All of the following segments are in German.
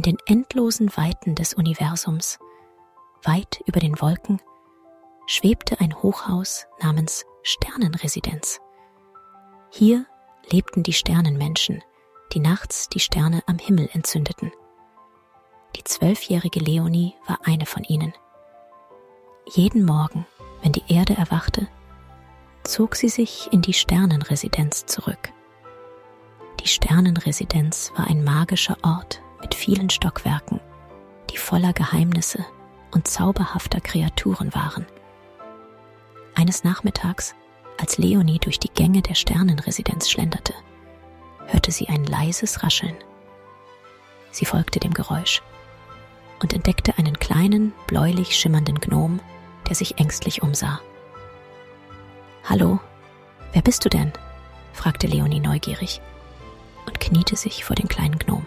den endlosen Weiten des Universums, weit über den Wolken, schwebte ein Hochhaus namens Sternenresidenz. Hier lebten die Sternenmenschen, die nachts die Sterne am Himmel entzündeten. Die 12-jährige Leonie war eine von ihnen. Jeden Morgen, wenn die Erde erwachte, zog sie sich in die Sternenresidenz zurück. Die Sternenresidenz war ein magischer Ort mit vielen Stockwerken, die voller Geheimnisse und zauberhafter Kreaturen waren. Eines Nachmittags, als Leonie durch die Gänge der Sternenresidenz schlenderte, hörte sie ein leises Rascheln. Sie folgte dem Geräusch und entdeckte einen kleinen, bläulich schimmernden Gnom, der sich ängstlich umsah. »Hallo, wer bist du denn?« fragte Leonie neugierig und kniete sich vor den kleinen Gnom.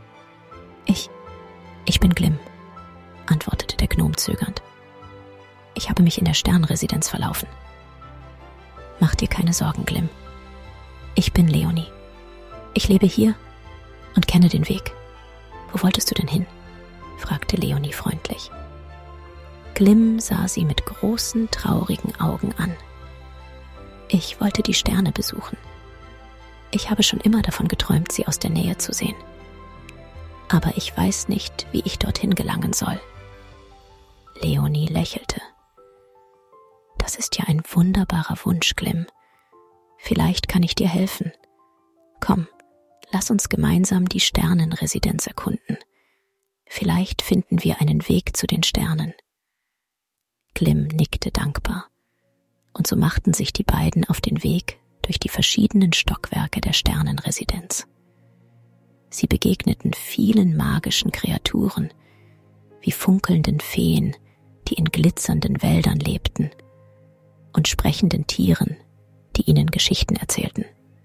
Ich bin Glim«, antwortete der Gnom zögernd. »Ich habe mich in der Sternenresidenz verlaufen.« »Mach dir keine Sorgen, Glim. Ich bin Leonie. Ich lebe hier und kenne den Weg. Wo wolltest du denn hin?« fragte Leonie freundlich. Glim sah sie mit großen, traurigen Augen an. »Ich wollte die Sterne besuchen. Ich habe schon immer davon geträumt, sie aus der Nähe zu sehen. Aber ich weiß nicht, wie ich dorthin gelangen soll.« Leonie lächelte. »Das ist ja ein wunderbarer Wunsch, Glim. Vielleicht kann ich dir helfen. Komm, lass uns gemeinsam die Sternenresidenz erkunden. Vielleicht finden wir einen Weg zu den Sternen.« Glim nickte dankbar, und so machten sich die beiden auf den Weg durch die verschiedenen Stockwerke der Sternenresidenz. Sie begegneten vielen magischen Kreaturen, wie funkelnden Feen, die in glitzernden Wäldern lebten, und sprechenden Tieren, die ihnen Geschichten erzählten.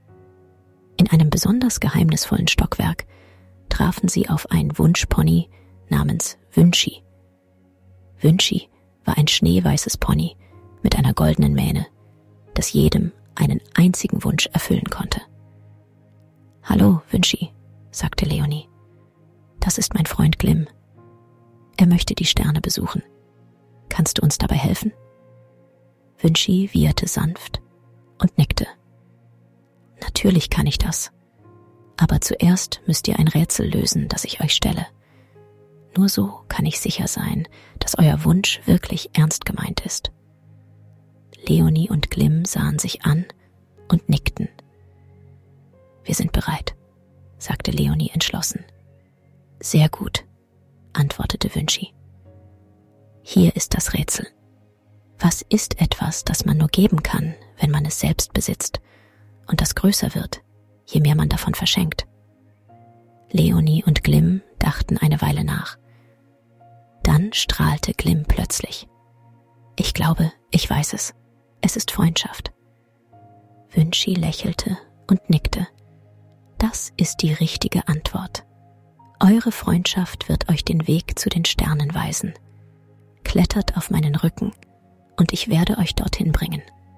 In einem besonders geheimnisvollen Stockwerk trafen sie auf ein Wunschpony namens Wünschi. Wünschi war ein schneeweißes Pony mit einer goldenen Mähne, das jedem einen einzigen Wunsch erfüllen konnte. »Hallo, Wünschi«, sagte Leonie. »Das ist mein Freund Glim. Er möchte die Sterne besuchen. Kannst du uns dabei helfen?« Wünschi wieherte sanft und nickte. »Natürlich kann ich das. Aber zuerst müsst ihr ein Rätsel lösen, das ich euch stelle. Nur so kann ich sicher sein, dass euer Wunsch wirklich ernst gemeint ist.« Leonie und Glim sahen sich an und nickten. »Wir sind bereit«, sagte Leonie entschlossen. »Sehr gut«, antwortete Wünschi. »Hier ist das Rätsel. Was ist etwas, das man nur geben kann, wenn man es selbst besitzt, und das größer wird, je mehr man davon verschenkt?« Leonie und Glim dachten eine Weile nach. Dann strahlte Glim plötzlich. »Ich glaube, ich weiß es. Es ist Freundschaft.« Wünschi lächelte und nickte. »Das ist die richtige Antwort. Eure Freundschaft wird euch den Weg zu den Sternen weisen. Klettert auf meinen Rücken und ich werde euch dorthin bringen.«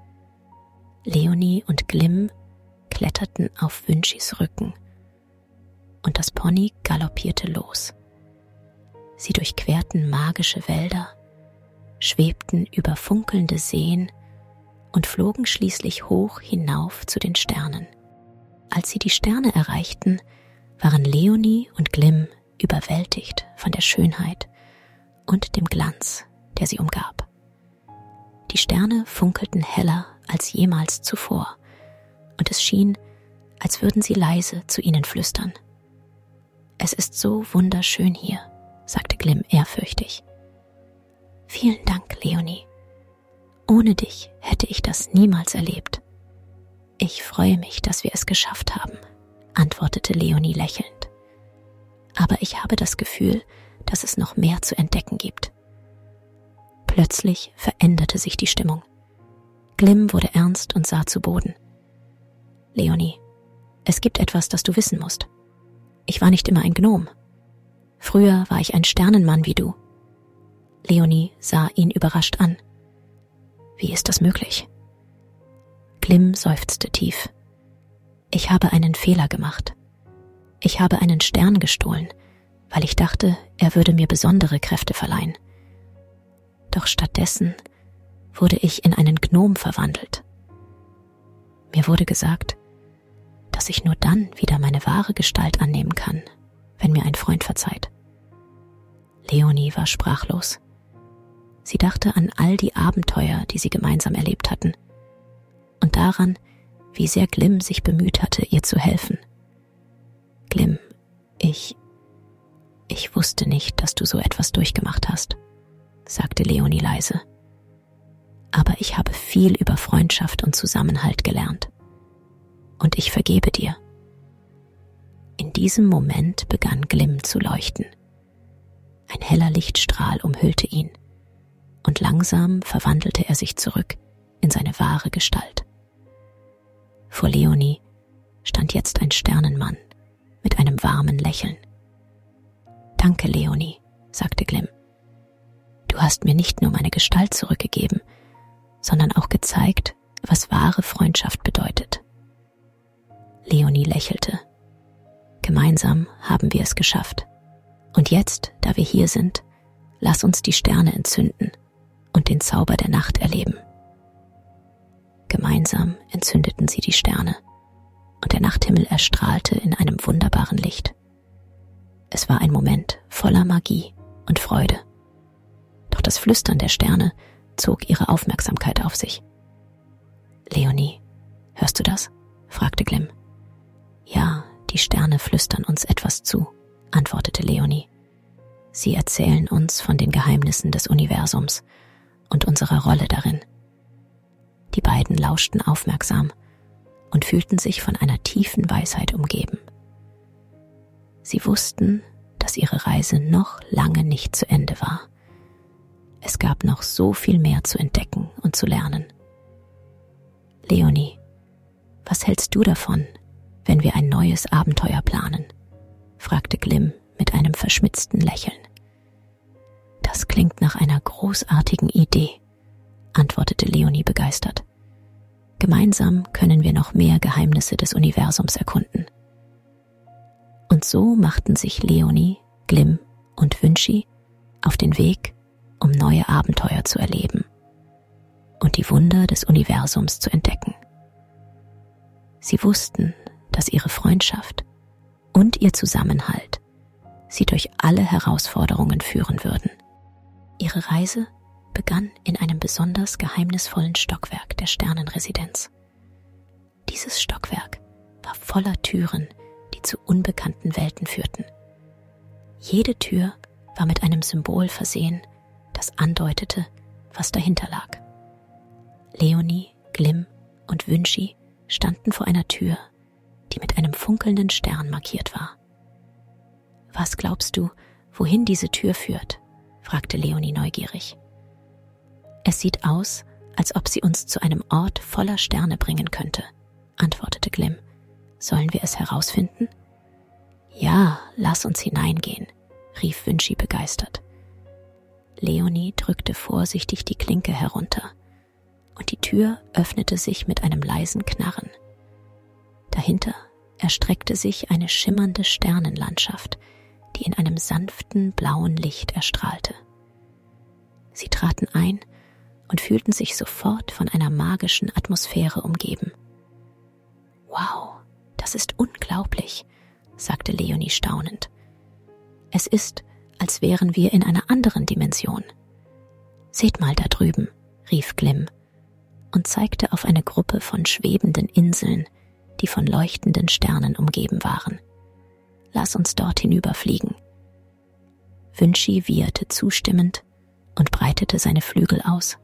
Leonie und Glim kletterten auf Wünschis Rücken und das Pony galoppierte los. Sie durchquerten magische Wälder, schwebten über funkelnde Seen und flogen schließlich hoch hinauf zu den Sternen. Als sie die Sterne erreichten, waren Leonie und Glim überwältigt von der Schönheit und dem Glanz, der sie umgab. Die Sterne funkelten heller als jemals zuvor, und es schien, als würden sie leise zu ihnen flüstern. »Es ist so wunderschön hier«, sagte Glim ehrfürchtig. »Vielen Dank, Leonie. Ohne dich hätte ich das niemals erlebt.« »Ich freue mich, dass wir es geschafft haben«, antwortete Leonie lächelnd. »Aber ich habe das Gefühl, dass es noch mehr zu entdecken gibt.« Plötzlich veränderte sich die Stimmung. Glim wurde ernst und sah zu Boden. »Leonie, es gibt etwas, das du wissen musst. Ich war nicht immer ein Gnom. Früher war ich ein Sternenmann wie du.« Leonie sah ihn überrascht an. »Wie ist das möglich?« Glim seufzte tief. »Ich habe einen Fehler gemacht. Ich habe einen Stern gestohlen, weil ich dachte, er würde mir besondere Kräfte verleihen. Doch stattdessen wurde ich in einen Gnom verwandelt. Mir wurde gesagt, dass ich nur dann wieder meine wahre Gestalt annehmen kann, wenn mir ein Freund verzeiht. Leonie war sprachlos. Sie dachte an all die Abenteuer, die sie gemeinsam erlebt hatten, und daran, wie sehr Glim sich bemüht hatte, ihr zu helfen. Glim, ich wusste nicht, dass du so etwas durchgemacht hast, sagte Leonie leise. Aber ich habe viel über Freundschaft und Zusammenhalt gelernt. Und ich vergebe dir. In diesem Moment begann Glim zu leuchten. Ein heller Lichtstrahl umhüllte ihn, und langsam verwandelte er sich zurück in seine wahre Gestalt. Vor Leonie stand jetzt ein Sternenmann mit einem warmen Lächeln. »Danke, Leonie«, sagte Glim. »Du hast mir nicht nur meine Gestalt zurückgegeben, sondern auch gezeigt, was wahre Freundschaft bedeutet.« Leonie lächelte. »Gemeinsam haben wir es geschafft. Und jetzt, da wir hier sind, lass uns die Sterne entzünden und den Zauber der Nacht erleben.« Gemeinsam entzündeten sie die Sterne, und der Nachthimmel erstrahlte in einem wunderbaren Licht. Es war ein Moment voller Magie und Freude. Doch das Flüstern der Sterne zog ihre Aufmerksamkeit auf sich. »Leonie, hörst du das?« fragte Glim. »Ja, die Sterne flüstern uns etwas zu«, antwortete Leonie. »Sie erzählen uns von den Geheimnissen des Universums und unserer Rolle darin.« Die beiden lauschten aufmerksam und fühlten sich von einer tiefen Weisheit umgeben. Sie wussten, dass ihre Reise noch lange nicht zu Ende war. Es gab noch so viel mehr zu entdecken und zu lernen. »Leonie, was hältst du davon, wenn wir ein neues Abenteuer planen?« fragte Glim mit einem verschmitzten Lächeln. »Das klingt nach einer großartigen Idee«, antwortete Leonie begeistert. »Gemeinsam können wir noch mehr Geheimnisse des Universums erkunden.« Und so machten sich Leonie, Glim und Wünschi auf den Weg, um neue Abenteuer zu erleben und die Wunder des Universums zu entdecken. Sie wussten, dass ihre Freundschaft und ihr Zusammenhalt sie durch alle Herausforderungen führen würden. Ihre Reise begann in einem besonders geheimnisvollen Stockwerk der Sternenresidenz. Dieses Stockwerk war voller Türen, die zu unbekannten Welten führten. Jede Tür war mit einem Symbol versehen, das andeutete, was dahinter lag. Leonie, Glim und Wünschi standen vor einer Tür, die mit einem funkelnden Stern markiert war. »Was glaubst du, wohin diese Tür führt?« fragte Leonie neugierig. »Es sieht aus, als ob sie uns zu einem Ort voller Sterne bringen könnte«, antwortete Glim. »Sollen wir es herausfinden?« »Ja, lass uns hineingehen«, rief Wünschi begeistert. Leonie drückte vorsichtig die Klinke herunter, und die Tür öffnete sich mit einem leisen Knarren. Dahinter erstreckte sich eine schimmernde Sternenlandschaft, die in einem sanften blauen Licht erstrahlte. Sie traten ein und fühlten sich sofort von einer magischen Atmosphäre umgeben. »Wow, das ist unglaublich«, sagte Leonie staunend. »Es ist, als wären wir in einer anderen Dimension.« »Seht mal da drüben«, rief Glim und zeigte auf eine Gruppe von schwebenden Inseln, die von leuchtenden Sternen umgeben waren. »Lass uns dort hinüberfliegen.« Wünschi wieherte zustimmend und breitete seine Flügel aus.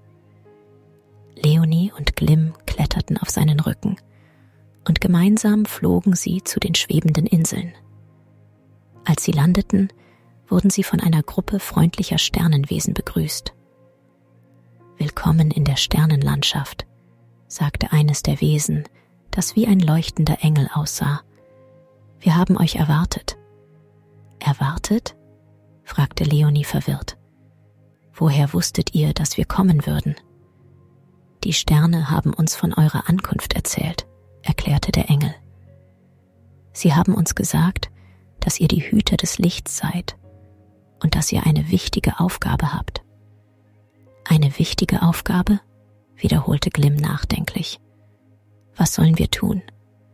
Leonie und Glim kletterten auf seinen Rücken, und gemeinsam flogen sie zu den schwebenden Inseln. Als sie landeten, wurden sie von einer Gruppe freundlicher Sternenwesen begrüßt. »Willkommen in der Sternenlandschaft«, sagte eines der Wesen, das wie ein leuchtender Engel aussah. »Wir haben euch erwartet.« »Erwartet?«, fragte Leonie verwirrt. »Woher wusstet ihr, dass wir kommen würden?« »Die Sterne haben uns von eurer Ankunft erzählt«, erklärte der Engel. »Sie haben uns gesagt, dass ihr die Hüter des Lichts seid und dass ihr eine wichtige Aufgabe habt. Eine wichtige Aufgabe? Wiederholte Glim nachdenklich. Was sollen wir tun?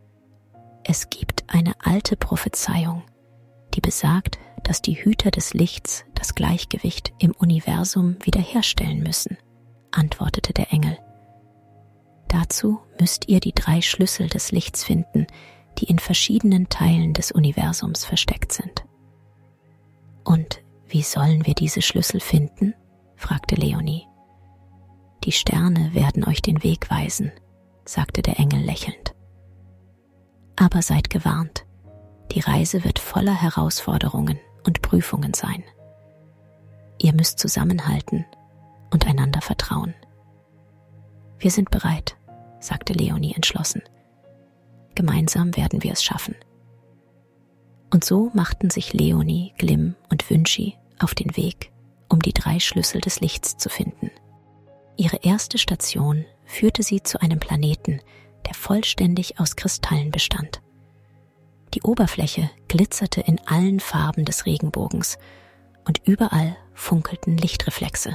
Es gibt eine alte Prophezeiung, die besagt, dass die Hüter des Lichts das Gleichgewicht im Universum wiederherstellen müssen, antwortete der Engel. Dazu müsst ihr die 3 Schlüssel des Lichts finden, die in verschiedenen Teilen des Universums versteckt sind. Und wie sollen wir diese Schlüssel finden? Fragte Leonie. Die Sterne werden euch den Weg weisen, sagte der Engel lächelnd. Aber seid gewarnt, die Reise wird voller Herausforderungen und Prüfungen sein. Ihr müsst zusammenhalten und einander vertrauen. Wir sind bereit, sagte Leonie entschlossen. Gemeinsam werden wir es schaffen. Und so machten sich Leonie, Glim und Wünschi auf den Weg, um die 3 Schlüssel des Lichts zu finden. Ihre erste Station führte sie zu einem Planeten, der vollständig aus Kristallen bestand. Die Oberfläche glitzerte in allen Farben des Regenbogens und überall funkelten Lichtreflexe.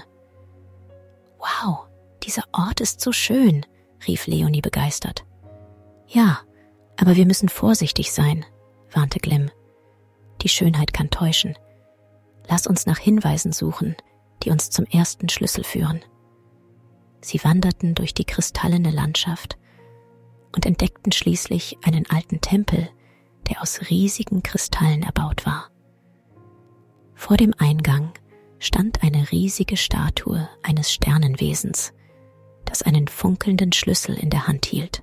»Wow, dieser Ort ist so schön«, rief Leonie begeistert. »Ja, aber wir müssen vorsichtig sein«, warnte Glim. »Die Schönheit kann täuschen. Lass uns nach Hinweisen suchen, die uns zum ersten Schlüssel führen.« Sie wanderten durch die kristallene Landschaft und entdeckten schließlich einen alten Tempel, der aus riesigen Kristallen erbaut war. Vor dem Eingang stand eine riesige Statue eines Sternenwesens, das einen funkelnden Schlüssel in der Hand hielt.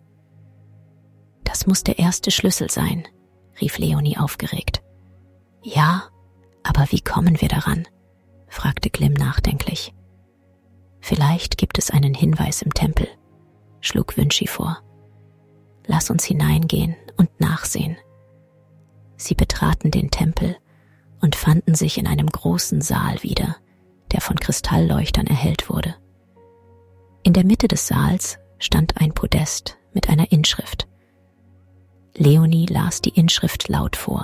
»Das muss der erste Schlüssel sein«, rief Leonie aufgeregt. »Ja, aber wie kommen wir daran?«, fragte Glim nachdenklich. »Vielleicht gibt es einen Hinweis im Tempel«, schlug Wünschi vor. »Lass uns hineingehen und nachsehen.« Sie betraten den Tempel und fanden sich in einem großen Saal wieder, der von Kristallleuchtern erhellt wurde. In der Mitte des Saals stand ein Podest mit einer Inschrift. Leonie las die Inschrift laut vor.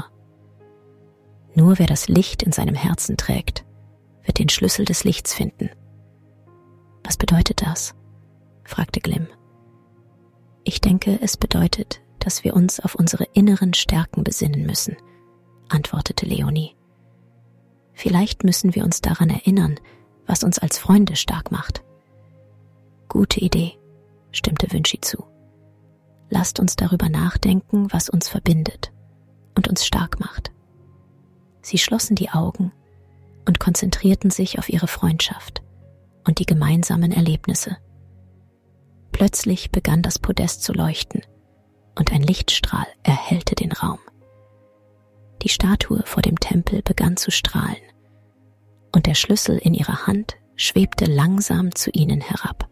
»Nur wer das Licht in seinem Herzen trägt, wird den Schlüssel des Lichts finden.« »Was bedeutet das?«, fragte Glim. »Ich denke, es bedeutet, dass wir uns auf unsere inneren Stärken besinnen müssen«, antwortete Leonie. »Vielleicht müssen wir uns daran erinnern, was uns als Freunde stark macht.« »Gute Idee«, stimmte Wünschi zu. »Lasst uns darüber nachdenken, was uns verbindet und uns stark macht.« Sie schlossen die Augen und konzentrierten sich auf ihre Freundschaft und die gemeinsamen Erlebnisse. Plötzlich begann das Podest zu leuchten und ein Lichtstrahl erhellte den Raum. Die Statue vor dem Tempel begann zu strahlen und der Schlüssel in ihrer Hand schwebte langsam zu ihnen herab.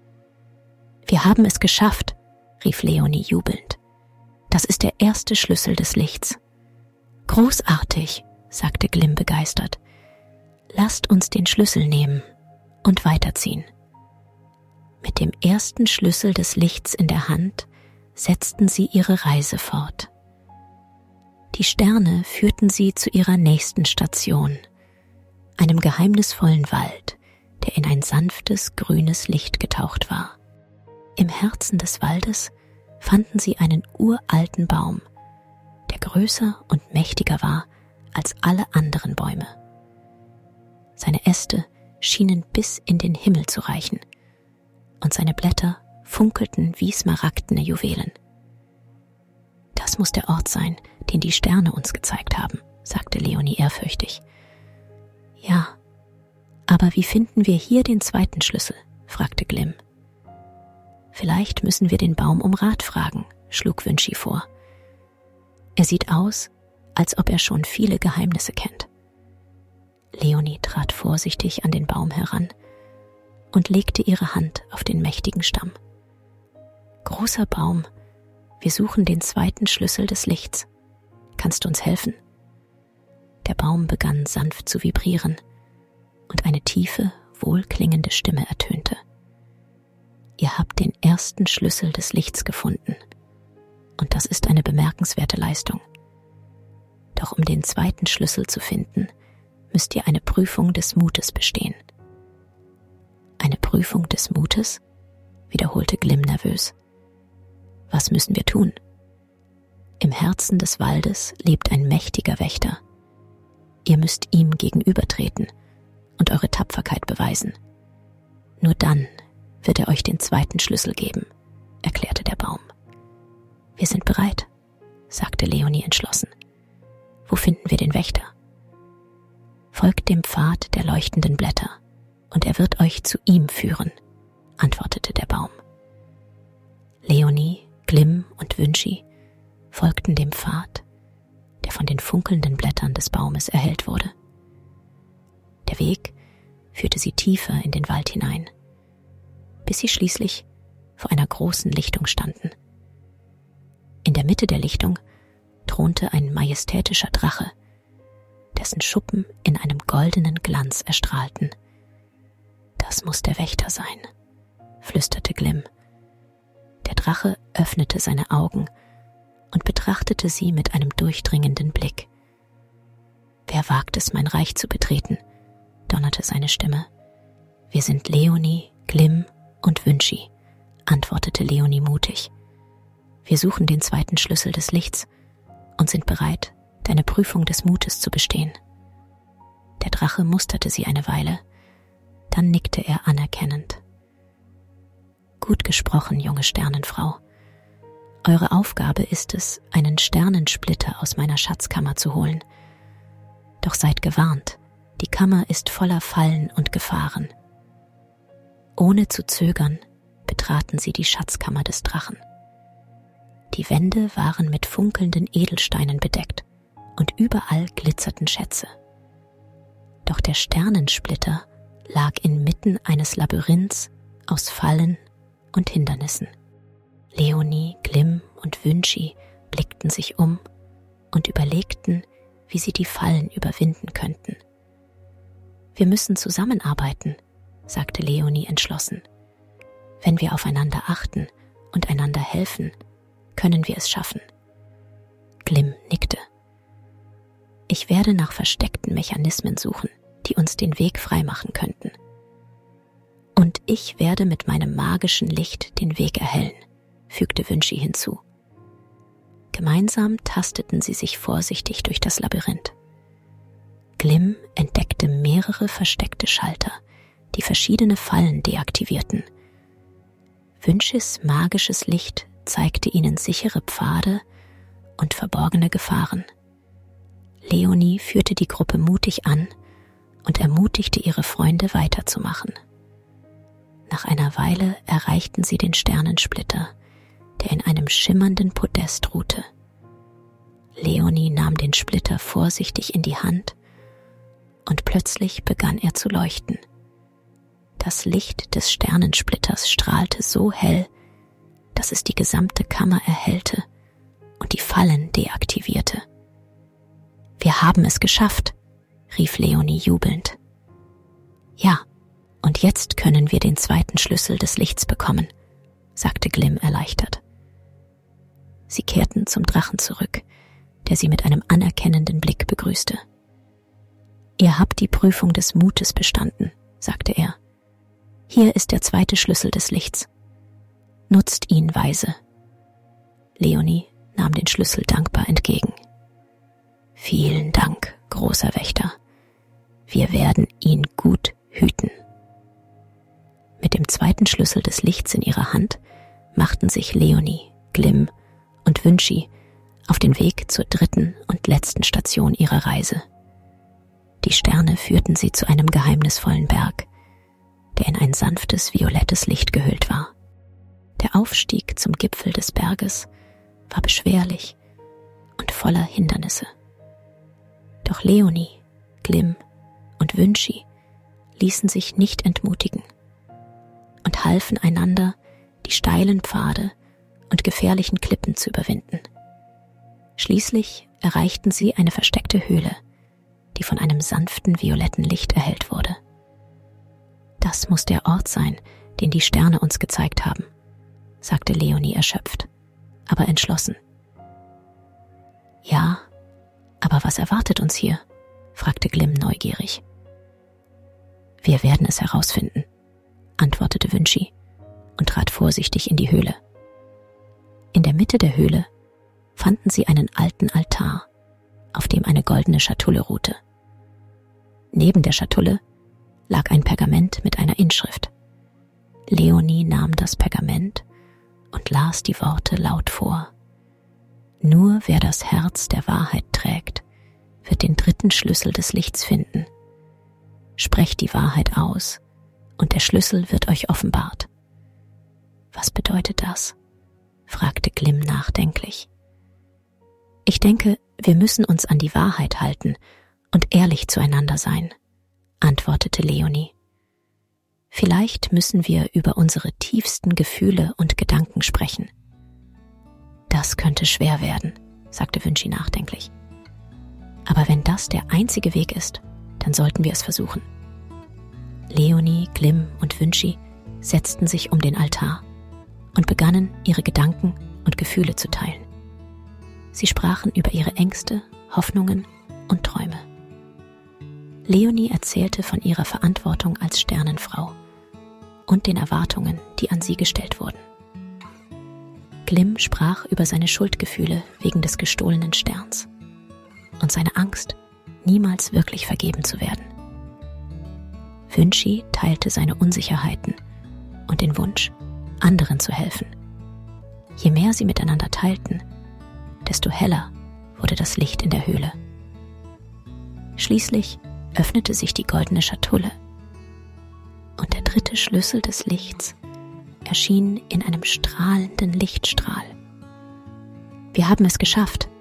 »Wir haben es geschafft«, rief Leonie jubelnd. »Das ist der erste Schlüssel des Lichts.« »Großartig«, sagte Glim begeistert. »Lasst uns den Schlüssel nehmen und weiterziehen.« Mit dem ersten Schlüssel des Lichts in der Hand setzten sie ihre Reise fort. Die Sterne führten sie zu ihrer nächsten Station, einem geheimnisvollen Wald, der in ein sanftes, grünes Licht getaucht war. Im Herzen des Waldes fanden sie einen uralten Baum, der größer und mächtiger war als alle anderen Bäume. Seine Äste schienen bis in den Himmel zu reichen, und seine Blätter funkelten wie smaragdene Juwelen. »Das muss der Ort sein, den die Sterne uns gezeigt haben«, sagte Leonie ehrfürchtig. »Ja, aber wie finden wir hier den zweiten Schlüssel?«, fragte Glim. »Vielleicht müssen wir den Baum um Rat fragen«, schlug Wünschi vor. »Er sieht aus, als ob er schon viele Geheimnisse kennt.« Leonie trat vorsichtig an den Baum heran und legte ihre Hand auf den mächtigen Stamm. »Großer Baum, wir suchen den zweiten Schlüssel des Lichts. Kannst du uns helfen?« Der Baum begann sanft zu vibrieren und eine tiefe, wohlklingende Stimme ertönte. »Ihr habt den ersten Schlüssel des Lichts gefunden. Und das ist eine bemerkenswerte Leistung. Doch um den zweiten Schlüssel zu finden, müsst ihr eine Prüfung des Mutes bestehen. Eine Prüfung des Mutes? Wiederholte Glim nervös. Was müssen wir tun? Im Herzen des Waldes lebt ein mächtiger Wächter. Ihr müsst ihm gegenübertreten und eure Tapferkeit beweisen. Nur dann wird er euch den zweiten Schlüssel geben, erklärte der Baum. Wir sind bereit, sagte Leonie entschlossen. Wo finden wir den Wächter? Folgt dem Pfad der leuchtenden Blätter, und er wird euch zu ihm führen, antwortete der Baum. Leonie, Glim und Wünschi folgten dem Pfad, der von den funkelnden Blättern des Baumes erhellt wurde. Der Weg führte sie tiefer in den Wald hinein, bis sie schließlich vor einer großen Lichtung standen. In der Mitte der Lichtung thronte ein majestätischer Drache, dessen Schuppen in einem goldenen Glanz erstrahlten. Das muss der Wächter sein, flüsterte Glim. Der Drache öffnete seine Augen und betrachtete sie mit einem durchdringenden Blick. Wer wagt es, mein Reich zu betreten? Donnerte seine Stimme. Wir sind Leonie, Glim und Wünschi, antwortete Leonie mutig. Wir suchen den zweiten Schlüssel des Lichts und sind bereit, deine Prüfung des Mutes zu bestehen. Der Drache musterte sie eine Weile, dann nickte er anerkennend. Gut gesprochen, junge Sternenfrau. Eure Aufgabe ist es, einen Sternensplitter aus meiner Schatzkammer zu holen. Doch seid gewarnt, die Kammer ist voller Fallen und Gefahren. Ohne zu zögern betraten sie die Schatzkammer des Drachen. Die Wände waren mit funkelnden Edelsteinen bedeckt und überall glitzerten Schätze. Doch der Sternensplitter lag inmitten eines Labyrinths aus Fallen und Hindernissen. Leonie, Glim und Wünschi blickten sich um und überlegten, wie sie die Fallen überwinden könnten. Wir müssen zusammenarbeiten, sagte Leonie entschlossen. Wenn wir aufeinander achten und einander helfen, können wir es schaffen. Glim nickte. Ich werde nach versteckten Mechanismen suchen, die uns den Weg freimachen könnten. Und ich werde mit meinem magischen Licht den Weg erhellen, fügte Wünschi hinzu. Gemeinsam tasteten sie sich vorsichtig durch das Labyrinth. Glim entdeckte mehrere versteckte Schalter, die verschiedene Fallen deaktivierten. Wünschis magisches Licht zeigte ihnen sichere Pfade und verborgene Gefahren. Leonie führte die Gruppe mutig an und ermutigte ihre Freunde weiterzumachen. Nach einer Weile erreichten sie den Sternensplitter, der in einem schimmernden Podest ruhte. Leonie nahm den Splitter vorsichtig in die Hand und plötzlich begann er zu leuchten. Das Licht des Sternensplitters strahlte so hell, dass es die gesamte Kammer erhellte und die Fallen deaktivierte. Wir haben es geschafft, rief Leonie jubelnd. Ja, und jetzt können wir den zweiten Schlüssel des Lichts bekommen, sagte Glim erleichtert. Sie kehrten zum Drachen zurück, der sie mit einem anerkennenden Blick begrüßte. Ihr habt die Prüfung des Mutes bestanden, sagte er. Hier ist der zweite Schlüssel des Lichts. Nutzt ihn weise. Leonie nahm den Schlüssel dankbar entgegen. Vielen Dank, großer Wächter. Wir werden ihn gut hüten. Mit dem zweiten Schlüssel des Lichts in ihrer Hand machten sich Leonie, Glim und Wünschi auf den Weg zur dritten und letzten Station ihrer Reise. Die Sterne führten sie zu einem geheimnisvollen Berg, der in ein sanftes, violettes Licht gehüllt war. Der Aufstieg zum Gipfel des Berges war beschwerlich und voller Hindernisse. Doch Leonie, Glim und Wünschi ließen sich nicht entmutigen und halfen einander, die steilen Pfade und gefährlichen Klippen zu überwinden. Schließlich erreichten sie eine versteckte Höhle, die von einem sanften violetten Licht erhellt wurde. Das muss der Ort sein, den die Sterne uns gezeigt haben, sagte Leonie erschöpft, aber entschlossen. Ja, aber Aber was erwartet uns hier? Fragte Glim neugierig. Wir werden es herausfinden, antwortete Wünshi und trat vorsichtig in die Höhle. In der Mitte der Höhle fanden sie einen alten Altar, auf dem eine goldene Schatulle ruhte. Neben der Schatulle lag ein Pergament mit einer Inschrift. Leonie nahm das Pergament und las die Worte laut vor. Nur wer das Herz der Wahrheit trägt, wird den dritten Schlüssel des Lichts finden. Sprecht die Wahrheit aus, und der Schlüssel wird euch offenbart. Was bedeutet das? Fragte Glim nachdenklich. Ich denke, wir müssen uns an die Wahrheit halten und ehrlich zueinander sein, antwortete Leonie. Vielleicht müssen wir über unsere tiefsten Gefühle und Gedanken sprechen. Das könnte schwer werden, sagte Wünshi nachdenklich. Aber wenn das der einzige Weg ist, dann sollten wir es versuchen. Leonie, Glim und Wünshi setzten sich um den Altar und begannen, ihre Gedanken und Gefühle zu teilen. Sie sprachen über ihre Ängste, Hoffnungen und Träume. Leonie erzählte von ihrer Verantwortung als Sternenfrau und den Erwartungen, die an sie gestellt wurden. Glim sprach über seine Schuldgefühle wegen des gestohlenen Sterns und seine Angst, niemals wirklich vergeben zu werden. Wünshi teilte seine Unsicherheiten und den Wunsch, anderen zu helfen. Je mehr sie miteinander teilten, desto heller wurde das Licht in der Höhle. Schließlich öffnete sich die goldene Schatulle und der dritte Schlüssel des Lichts erschien in einem strahlenden Lichtstrahl. Wir haben es geschafft,